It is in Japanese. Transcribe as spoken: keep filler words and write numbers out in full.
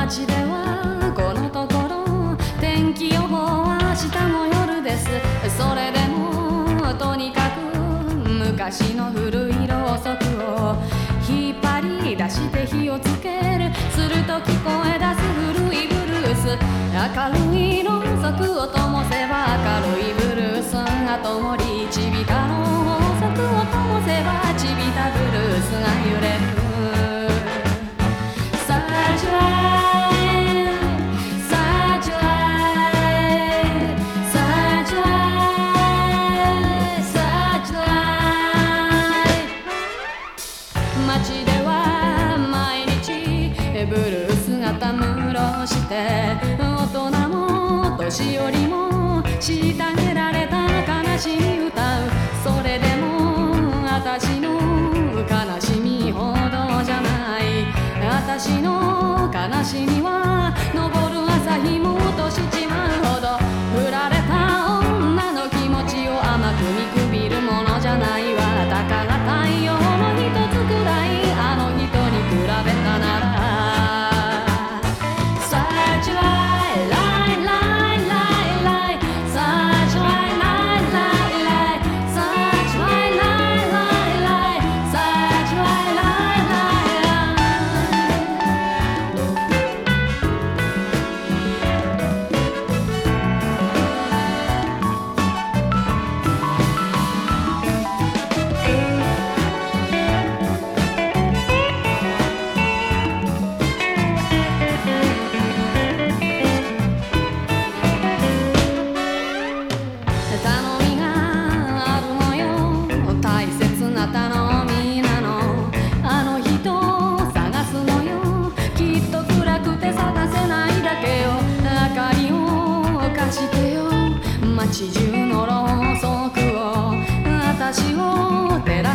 街ではこのところ天気予報は明日の夜です。それでもとにかく昔の古いろうそくを引っ張り出して火をつける。すると聞こえ出す古いブルース。明るいろうそくを灯せば明るいブルースが灯り、ちびたのろうそくを灯せばちびたブルースが揺れる。街では毎日ブルースがたむろして大人も年寄りも虐げられた悲しみ歌う。それでも私の悲しみほどじゃない。私の悲しみは昇る朝日も落としちまうほど。振られた女の気持ちを甘く見くびるものじゃないわ。たかが太陽の一つくらいあの人に比べたなら。Such a lie, lie, lie, lie, lie. Such a lie, lie, lie, lie. Such a lie, lie, lie, lie. Such a lie, lie, lie,街中のろうそくを私を照ら